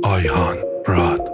آیهان راد.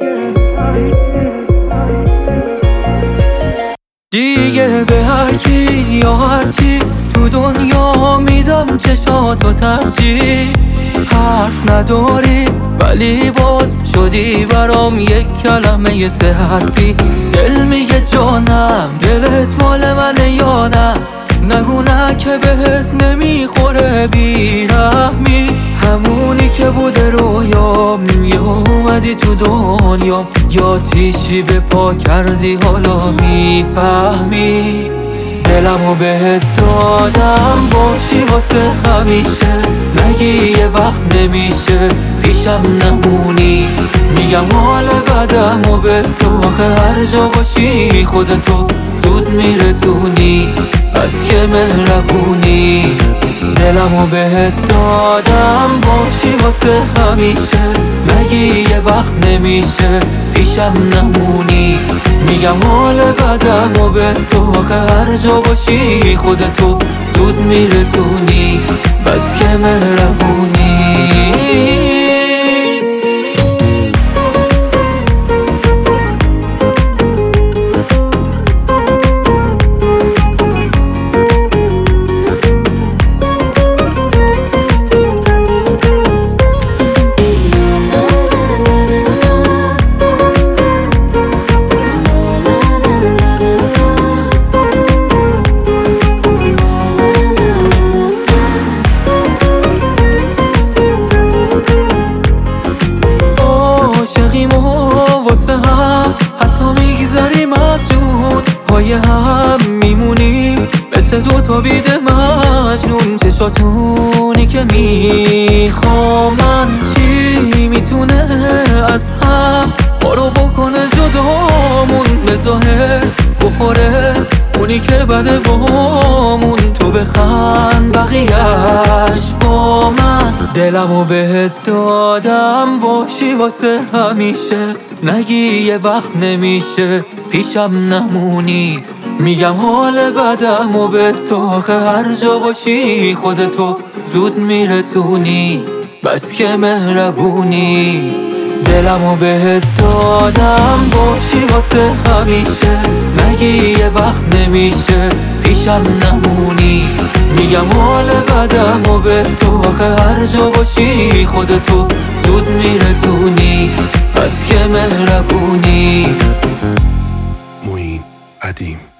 دیگه به هر کی یا هر چی تو دنیا میدم چشاتو ترجیح. حرف نداری ولی باز شدی برام یک کلمه سه حرفی. دل میگه جانم دلت مال منه یا نه، نگو نه که بهت نمیخوره بیرحمی. همونی که بوده رویام یا اومدی تو دنیا، یا تیشی به پا کردی حالا میفهمی. دلمو بهت دادم باشی واسه همیشه، نگی یه وقت نمیشه پیشم نمونی. میگم حال بدم و به تو آخه هر جا باشی خودتو زود میرسونی، بس که مهربونی. دلمو بهت دادم باشی واسه همیشه، نگی یه وقت نمیشه پیشم نمونی. میگم حال بدم و به تو آخه هر جا باشی خودتو زود میرسونی، بس که مهربونی. واسه هم حتی میگذریم از جون، پای هم میمونی مثل دو تا بید مجنون. چشاتونی که میخوام من، چی میتونه از هم ما رو بکنه جدامون؟ به ظاهر بخوره اونی که بده بامون، تو بخند بقیهش با من. دلمو بهت دادم باشی واسه همیشه، نگی یه وقت نمیشه پیشم نمونی. میگم حال بدم و به تو آخه هر جا باشی خودتو زود میرسونی، بس که مهربونی. دلمو بهت دادم باشی واسه همیشه، نگی یه وقت نمیشه پیشم نمونی. میگم حال بدم و به تو آخه هر جا باشی خودتو زود میرسونی، بس که مهربونی. معین قدیم.